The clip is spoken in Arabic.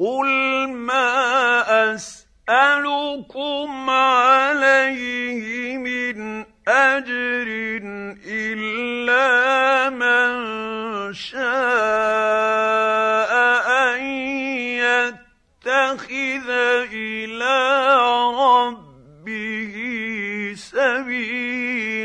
قُلْ مَا أَسْأَلُكُمْ عَلَيْهِ مِنْ أَجْرٍ إِلَّا مَنْ شَاءَ أَنْ يَتَّخِذَ إِلَىٰ رَبِّهِ سَبِيلًا.